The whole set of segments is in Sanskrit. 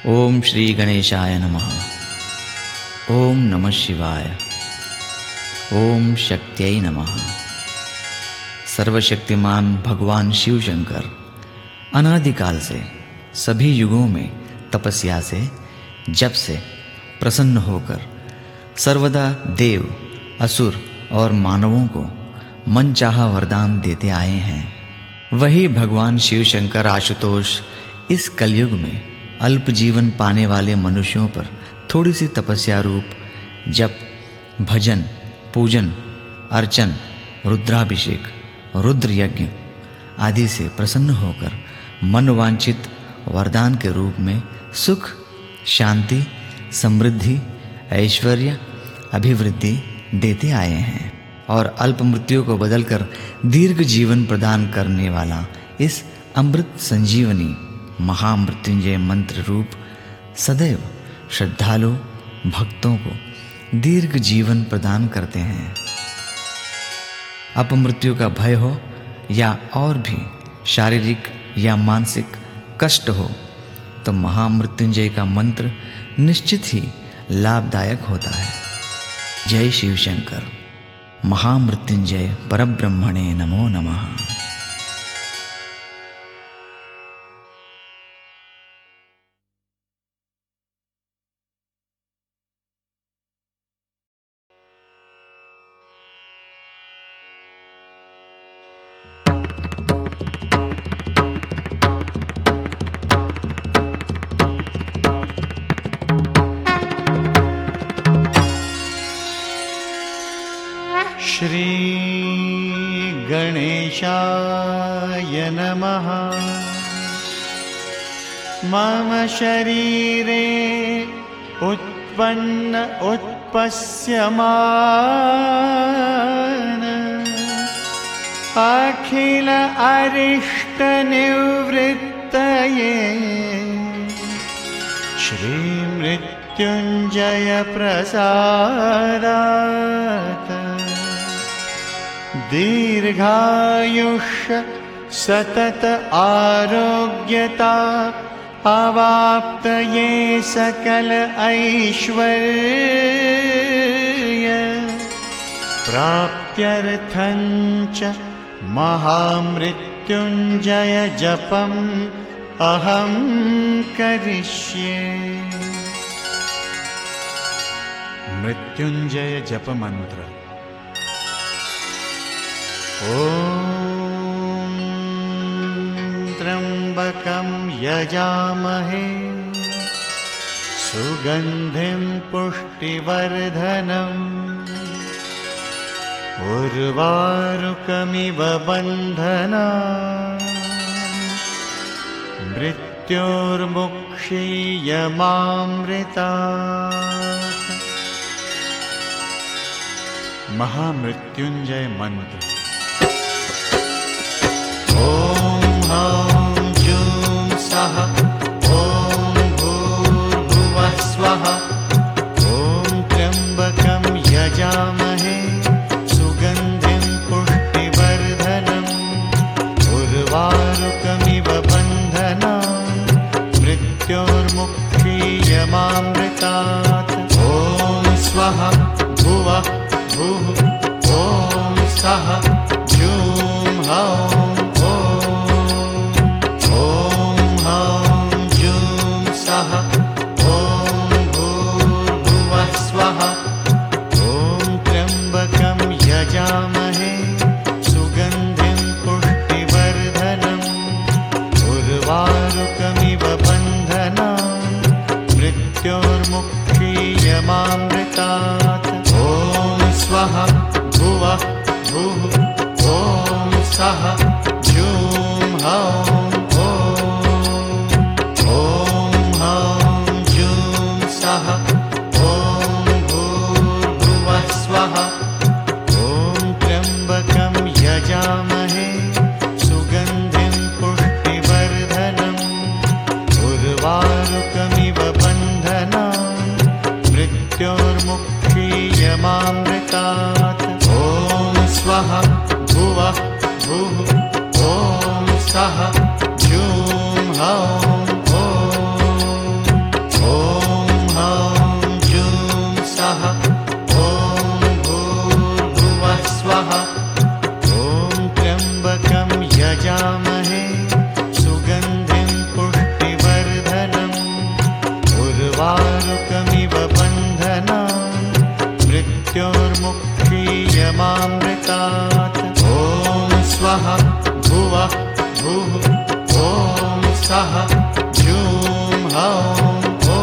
ओम श्री गणेशाय नमः। ओम नमः शिवाय। ओम शक्त्यै नमः। सर्वशक्तिमान भगवान शिव शंकर अनादिकाल से सभी युगों में तपस्या से, जप से प्रसन्न होकर सर्वदा देव, असुर और मानवों को मनचाहा वरदान देते आए हैं। वही भगवान शिव शंकर आशुतोष इस कलयुग में अल्प जीवन पाने वाले मनुष्यों पर थोड़ी सी तपस्या रूप जप, भजन, पूजन, अर्चन, रुद्राभिषेक, रुद्र यज्ञ आदि से प्रसन्न होकर मनवांछित वरदान के रूप में सुख, शांति, समृद्धि, ऐश्वर्य, अभिवृद्धि देते आए हैं और अल्प मृत्यु को बदलकर दीर्घ जीवन प्रदान करने वाला इस अमृत संजीवनी महामृत्युंजय मंत्र रूप सदैव श्रद्धालु भक्तों को दीर्घ जीवन प्रदान करते हैं। अपमृत्यु का भय हो या और भी शारीरिक या मानसिक कष्ट हो तो महामृत्युंजय का मंत्र निश्चित ही लाभदायक होता है। जय शिव शंकर। महामृत्युंजय परब्रह्मणे नमो नमः। श्री गणेशाय नमः। मम शरीरे उत्पन्न उत्पस्यमान अखिल अरिष्ट निवृत्तये श्री मृत्युंजय प्रसादात् दीर्घायुष्य सतत आरोग्यता अवाप्तये सकल ऐश्वर्य प्राप्त्यर्थं च महामृत्युंजय जपम् अहं करिष्ये। मृत्युंजय जप मंत्र। ॐ त्र्यंबकं यजामहे सुगंधिं पुष्टिवर्धनम् उर्वारुकमिव बन्धनान् मृत्योर्मुक्षीयमामृतात्। महामृत्युंजय मंत्र। ॐ जूं सः ॐ भूर्भुवः स्वः। ॐ त्र्यंबकं यजामहे सुगंधिं पुष्टिवर्धनम् उर्वारुकमिव बन्धनान् मृत्योर्मुक्षीयमामृतात्। ॐ स्वः भुवः भुः ॐ सः जूं हौं यजामहे सुगंधिं पुष्टिवर्धनम् उर्वारुकमिव बन्धनान् मृत्योर्मुक्षीयमामृतात्। ॐ स्वः भुवः भुः ॐ सः जूं हौं ॐ हौं जूं सः ॐ भूर्भुवः स्वः। यजामहे सुगंधिं पुष्टिवर्धनम् उर्वारुकमिव बन्धनान् मृत्योर्मुक्षीयमामृतात्। सः जूं हौं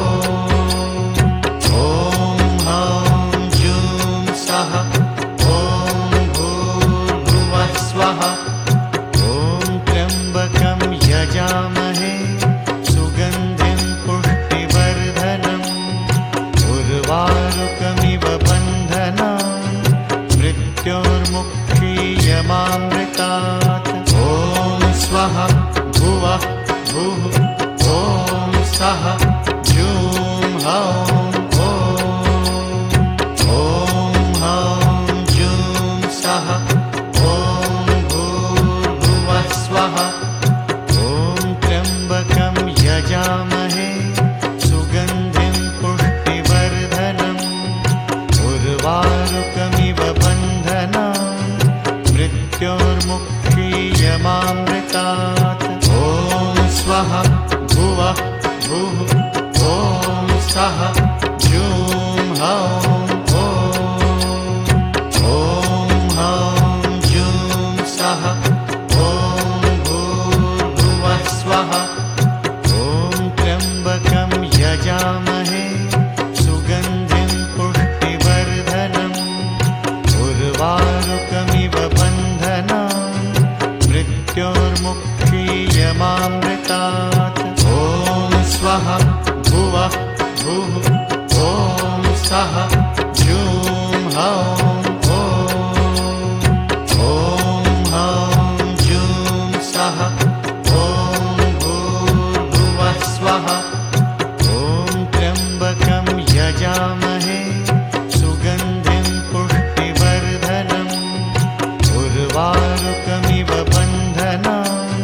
ॐ हौं जूं सः ॐ भूर्भुवः स्वः ॐ त्र्यम्बकं यजामहे सुगन्धिं पुष्टिवर्धनम् उर्वारुकमिव बन्धनान् मृत्योर्मुक्षीयमामृतात् ॐ स्वः भुवः भुः ॐ सः जूं हौं हौं जूं सः ॐ भूर्भुवः स्वः ॐ त्र्यम्बकं यजामहे सुगन्धिं पुष्टिवर्धनम् उर्वारुकमिव बन्धनान् मृत्योर्मुक्षीयमामृतात् ॐ स्वः भुवः भुः ॐ सः जूं हौं हौं जूं सः ॐ भूर्भुवः स्वः ॐ त्र्यम्बकं यजामहे सुगन्धिं पुष्टिवर्धनम् उर्वारुकमिव बन्धनान् मृत्योर्मुक्षीयमामृतात् ॐ स्वः भुवः भुः ॐ सः जूं हौं हौं जूं सः ॐ भूर्भुवः स्वः ॐ त्र्यम्बकं यजामहे सुगन्धिं पुष्टिवर्धनम् उर्वारुकमिव बन्धनान्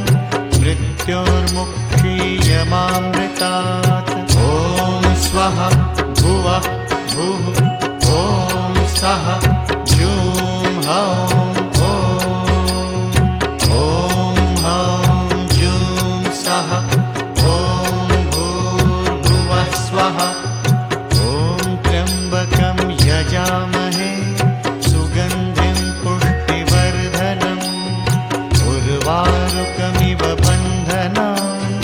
मृत्योर्मुक्षीयमामृतात् ॐ स्वः भुवः भुः ॐ सः जूं हौं हौं जूं सः ॐ भूर्भुवः स्वः ॐ त्र्यम्बकं यजामहे सुगन्धिं पुष्टिवर्धनम् उर्वारुकमिव बन्धनान्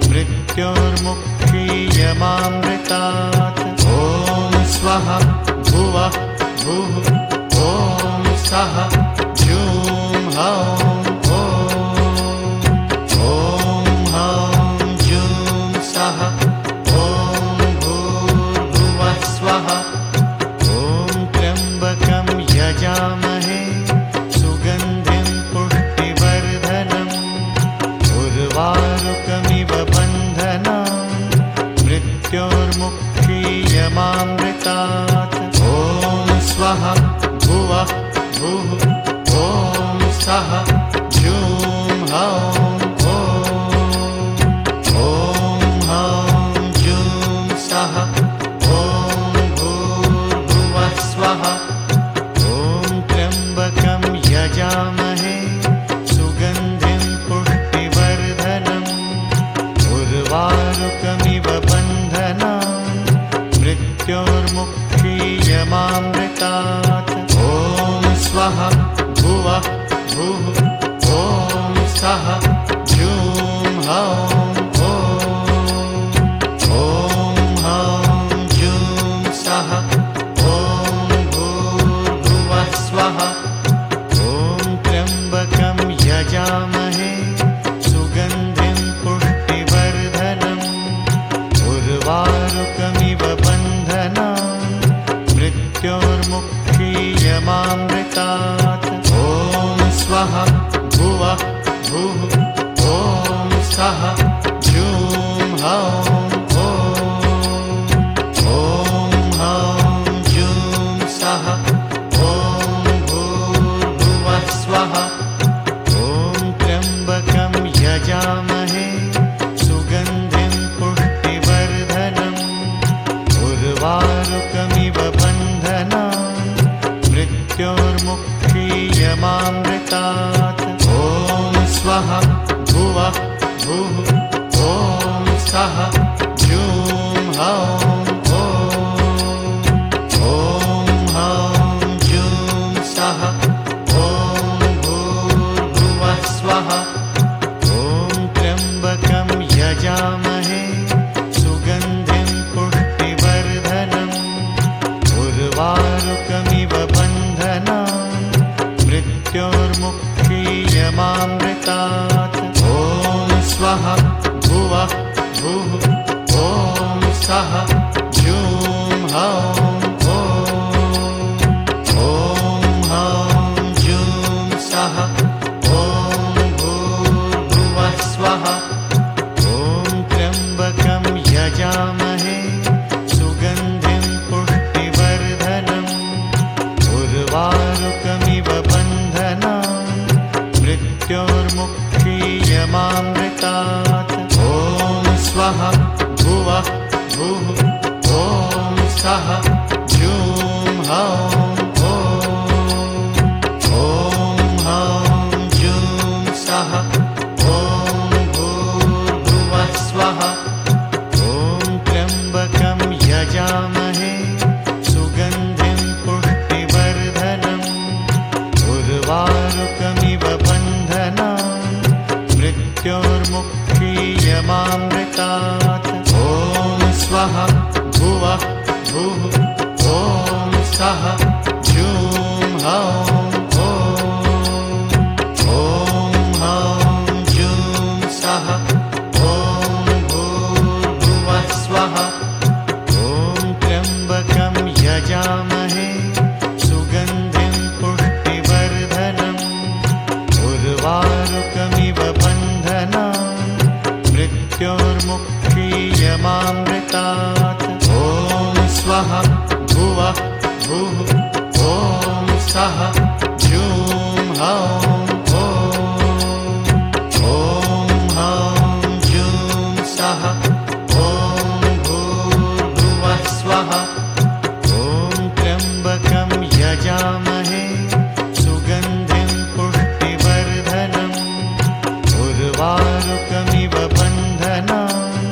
मृत्योर्मुक्षीयमामृतात् ॐ स्वः भुवः भुः ॐ सः जूं हौं हौं जूं सः ॐ भूर्भुवः स्वः ॐ त्र्यम्बकं यजामहे सुगन्धिं पुष्टिवर्धनम् उर्वारुकमिव बन्धनान् मृत्योर्मुक्षीयमामृतात् ॐ स्वः भुवः भुः ॐ सः जूं हौं हौं जूं सः ॐ भूर्भुवः स्वः ॐ त्र्यम्बकं यजामहे सुगन्धिं पुष्टिवर्धनम् उर्वारुकमिव बन्धनान् मृत्योर्मुक्षीयमामृतात् ॐ स्वः भुवः भुः ॐ सः जूं हौं हौं जूं सः ॐ भूर्भुवः स्वः ॐ त्र्यम्बकं यजामहे सुगन्धिं पुष्टिवर्धनम् उर्वारुकमिव बन्धनान् मृत्योर्मुक्षीयमामृतात् ॐ स्वः भुवः भुः ॐ सः जूं हौं हौं जूं सः ॐ भूर्भुवः स्वः ॐ त्र्यम्बकं यजामहे सुगन्धिं पुष्टिवर्धनम् उर्वारुकमिव बन्धनान् मृत्योर्मुक्षीयमामृतात् ॐ स्वः भुवः भुः ॐ सः जूं हौं हौं जूं सः ॐ भूर्भुवः स्वः ॐ त्र्यम्बकं यजामहे यजामहे सुगन्धिं पुष्टिवर्धनम् उर्वारुकमिव बन्धनान् मृत्योर्मुक्षीयमामृतात्। ॐ स्वः भुवः भुः ॐ सः जूं हौं यजामहे सुगन्धिं पुष्टिवर्धनम् उर्वारुकमिव बन्धनान् मृत्योर्मुक्षीयमामृतात्। ॐ स्वः भुवः भुः ॐ सः जूं हौं जूं सः ॐ भूर्भुवः स्वः यजामहे सुगन्धिं पुष्टिवर्धनम् उर्वारुकमिव बन्धनान् मृत्योर्मुक्षीयमामृतात्। ॐ स्वः भुवः भुः ॐ सः जूं हौं जूं सः ॐ भूर्भुवः स्वः यजामहे सुगन्धिं पुष्टिवर्धनम् उर्वारुकमिव बन्धनान् मृत्योर्मुक्षीयमामृतात्। ॐ स्वः भुवः भुः ॐ सः जूं हौं जूं सः ॐ भूर्भुवः स्वः यजामहे सुगन्धिं पुष्टिवर्धनम् उर्वारुकमिव बन्धनान्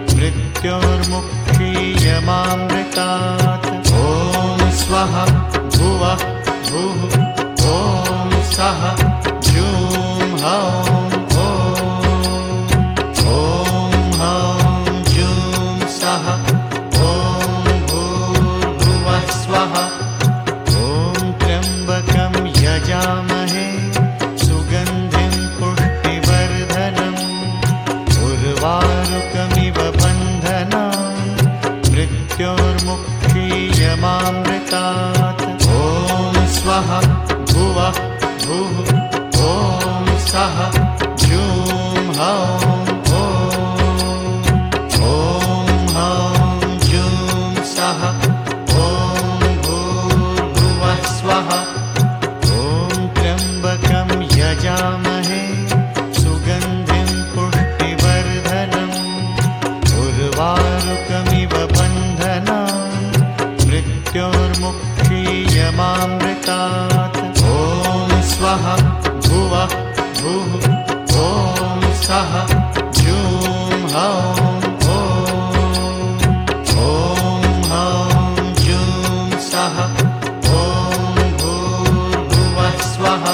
मृत्योर्मुक्षीयमामृतात्। ॐ स्वः भुवः भुः ॐ सः जूं हौं जूं सः ॐ भूर्भुवः स्वः यजामहे सुगन्धिं पुष्टिवर्धनम् उर्वारुकमिव बन्धनान् मृत्योर्मुक्षीयमामृतात्। ॐ स्वः भुवः भुः ॐ सः जूं हौं जूं सः ॐ भूर्भुवः स्वः यजामहे सुगन्धिं पुष्टिवर्धनम् उर्वारुकमिव बन्धनान् मृत्योर्मुक्षीयमामृतात्। ॐ स्वः भुवः भुः ॐ सः जूं हौं जूं सः ॐ भूर्भुवः स्वः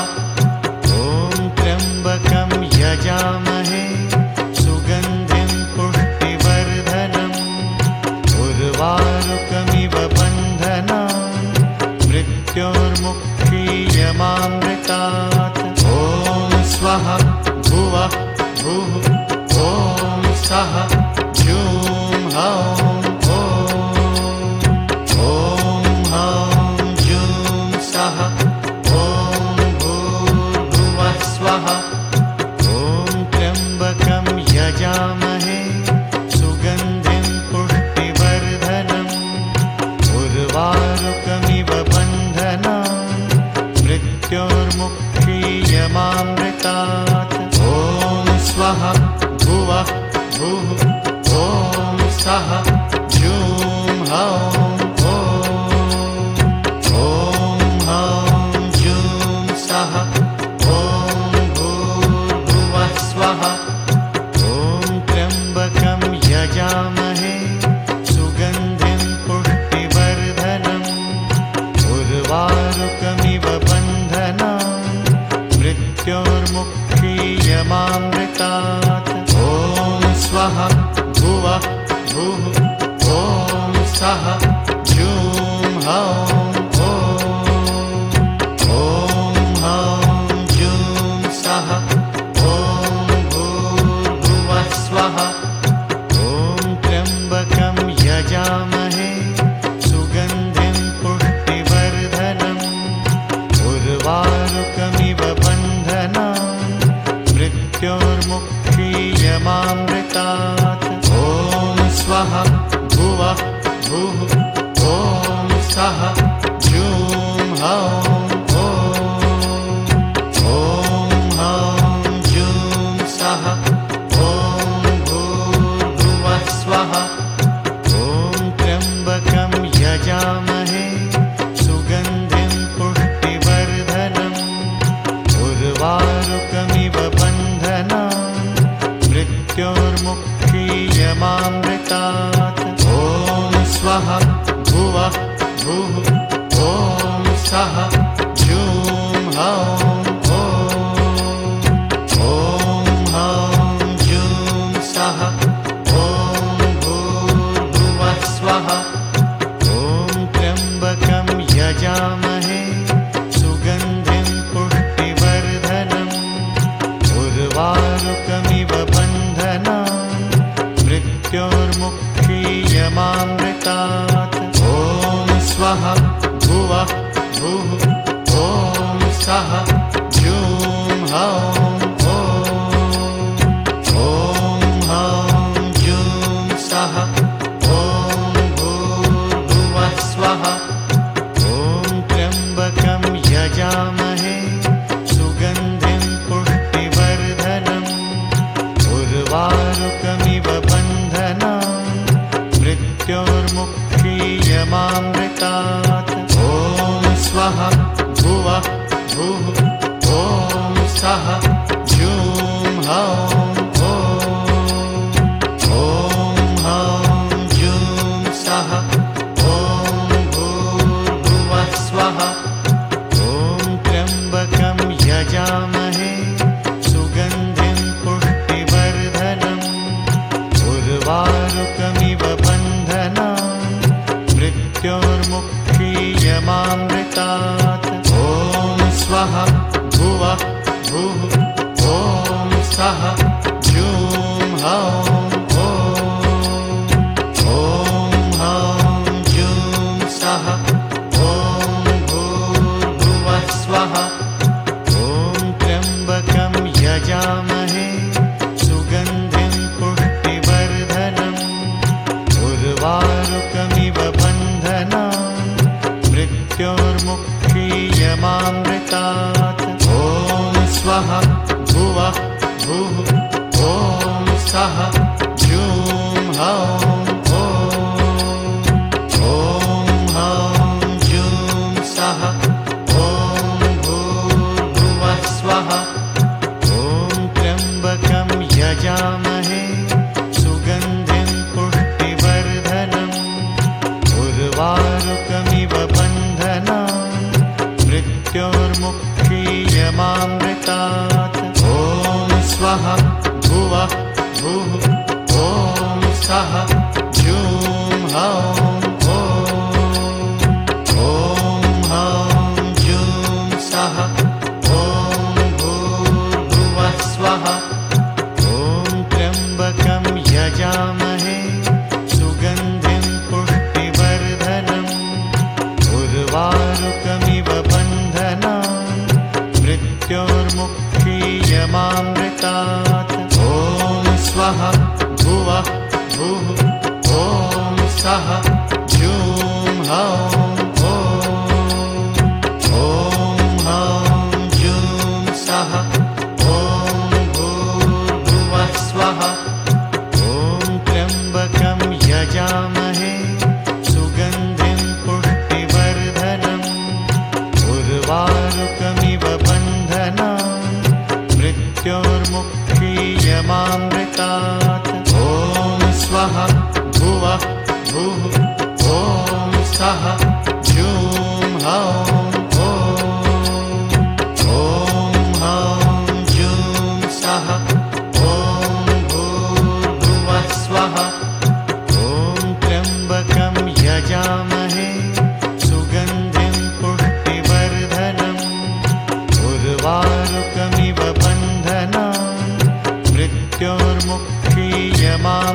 यजामहे सुगन्धिं पुष्टिवर्धनम् उर्वारुकमिव बन्धनान् मृत्योर्मुक्षीयमामृतात्। ॐ स्वः भुवः भुः ॐ सः जूं हौं जूं सः ॐ भूर्भुवः स्वः यजामहे सुगन्धिं पुष्टिवर्धनम् उर्वारुकमिव बन्धनान् मृत्योर्मुक्षीयमामृतात्। ॐ स्वः भुवः भुः ॐ सः जूं हौं जूं सः ॐ भूर्भुवः स्वः यजामहे सुगन्धिं पुष्टिवर्धनम् उर्वारुकमिव बन्धनान् मृत्योर्मुक्षीयमामृतात्। ॐ स्वः भूः ॐ सः जूं हौं ॐ हौं जूं सः ॐ भूर्भुवः स्वः ॐ त्र्यम्बकं यजामहे सुगन्धिं पुष्टिवर्धनम् उर्वारुकमिव बन्धनान् मृत्योर्मुक्षीयमामृतात् ॐ स्वः भुवः भुः ॐ सः जूं हौं ॐ हौं जूं सः ॐ भूर्भुवः स्वः ॐ त्र्यम्बकं यजामहे सुगन्धिं पुष्टिवर्धनम् उर्वारुकमिव बन्धनान् मृत्योर्मुक्षीयमामृतात् ॐ स्वः भुवः भुः ॐ सः जूं हौं हौं जूं सः ॐ भूर्भुवः स्वः ॐ त्र्यम्बकं यजामहे सुगन्धिं पुष्टिवर्धनम् उर्वारुकमिव बन्धनान् मृत्योर्मुक्षीयमामृतात् ॐ स्वः भुवः भुः ॐ सः जूं हौं हौं जूं सः ॐ भूर्भुवः स्वः ॐ त्र्यम्बकं यजामहे सुगन्धिं पुष्टिवर्धनम् उर्वारुकमिव बन्धनान् मृत्योर्मुक्षीयमामृतात् ॐ स्वः भुवः भुः ॐ सः जूं हौं हौं जूं सः ॐ भूर्भुवः स्वः ॐ त्र्यम्बकं यजामहे सुगन्धिं पुष्टिवर्धनम् उर्वारुकमिव बन्धनान् मृत्योर्मुक्षीयमामृतात् ॐ स्वः भुवः भुः ॐ सः जूं हौं हौं जूं सः ॐ भूर्भुवः स्वः ॐ त्र्यम्बकं यजामहे सुगन्धिं पुष्टिवर्धनम् उर्वारुकमिव बन्धनान् मृत्योर्मुक्षीयमामृतात् ॐ स्वः भुवः भुः ॐ सः जूं हौं हौं जूं सः ॐ भूर्भुवः स्वः ॐ त्र्यम्बकं यजामहे सुगन्धिं पुष्टिवर्धनम् उर्वारुकमिव बन्धनान् मृत्योर्मुक्षीयमामृतात् ॐ स्वः भुवः भुः ॐ सः जूं हौं हौं जूं सः ॐ भूर्भुवः स्वः ॐ त्र्यम्बकं यजामहे सुगन्धिं पुष्टिवर्धनम् उर्वारुकमिव बन्धनान् मृत्योर्मुक्षीयमामृतात् ॐ स्वः भुवः भुः ॐ सः जूं हौं हौं जूं सः ॐ भूर्भुवः स्वः ॐ त्र्यम्बकं यजामहे सुगन्धिं पुष्टिवर्धनम् उर्वारुकमिव बन्धनान् मृत्योर्मुक्षीयमामृतात् ॐ स्वः भुवः भुः ॐ सः जूं हौं हौं जूं सः ॐ भूर्भुवः स्वः ॐ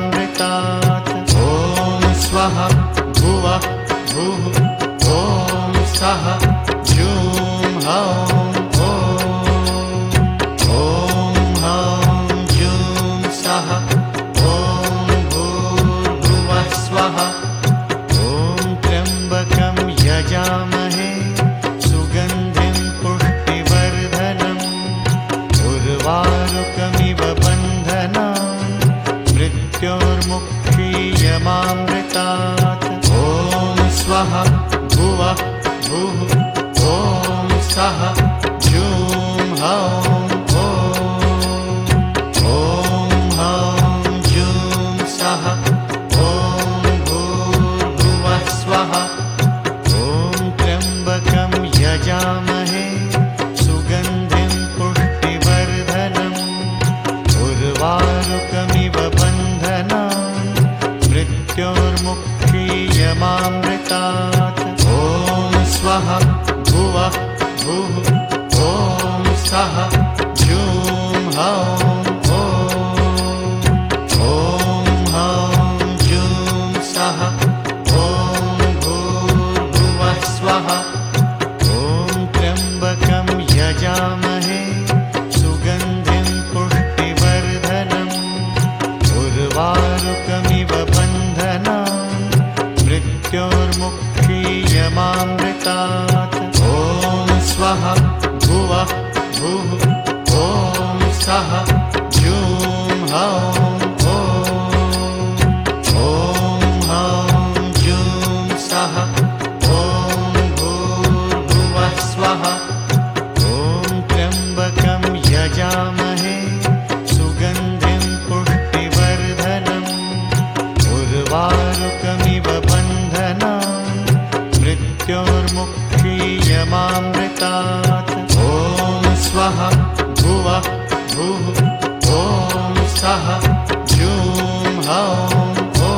यमामृतात् ॐ स्वः भुवः भुः ॐ स्वः जूं हौं ॐ हौं जूं सः ॐ भूर्भुवः स्वः ॐ त्र्यम्बकं यजामहे सुगन्धिं पुष्टिवर्धनम् उर्वारुकमिव बन्धनान् मृत्योर्मुक्षीयमामृतात् ॐ स्वः भुवः भुः ॐ सः जूं हौं हौं जूं सः ॐ भूर्भुवः स्वः ॐ त्र्यम्बकं यजामहे सुगन्धिं पुष्टिवर्धनम् उर्वारुकमिव बन्धनान् मृत्योर्मुक्षीयमामृतात् ॐ स्वः भुवः भुः ॐ सः जूं हौं हौं जूं सः ॐ भूर्भुवः स्वः ॐ त्र्यम्बकं यजामहे सुगन्धिं पुष्टिवर्धनम् उर्वारुकमिव बन्धनान् मृत्योर्मुक्षीयमामृतात् ॐ स्वः भुवः भुः ॐ सः जूं हौं हौं जूं सः ॐ भूर्भुवः स्वः ॐ त्र्यम्बकं यजामहे सुगन्धिं पुष्टिवर्धनम् उर्वारुकमिव बन्धनान् मृत्योर्मुक्षीयमामृतात् ॐ स्वः भुवः भुः ॐ सः जूं हौं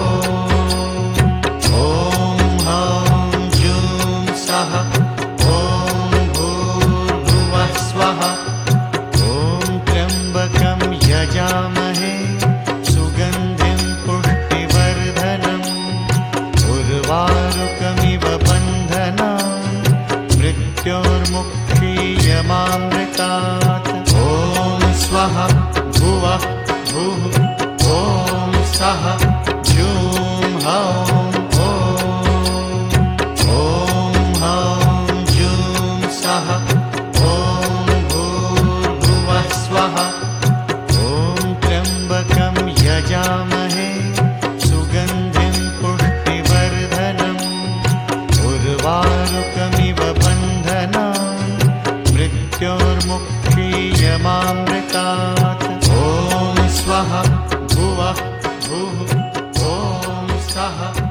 हौं जूं सः ॐ भूर्भुवः स्वः ॐ त्र्यम्बकं यजामहे सुगन्धिं पुष्टिवर्धनम् उर्वारुकमिव बन्धनान् मृत्योर्मुक्षीयमामृतात् ॐ स्वः भुवः भुः ॐ सः जूं हौं हौं जूं सः ॐ भूर्भुवः स्वः ॐ त्र्यम्बकं यजामहे सुगन्धिं पुष्टिवर्धनम् उर्वारुकमिव बन्धनान् मृत्योर्मुक्षीयमामृतात् ॐ स्वः भुवः भुः ॐ सः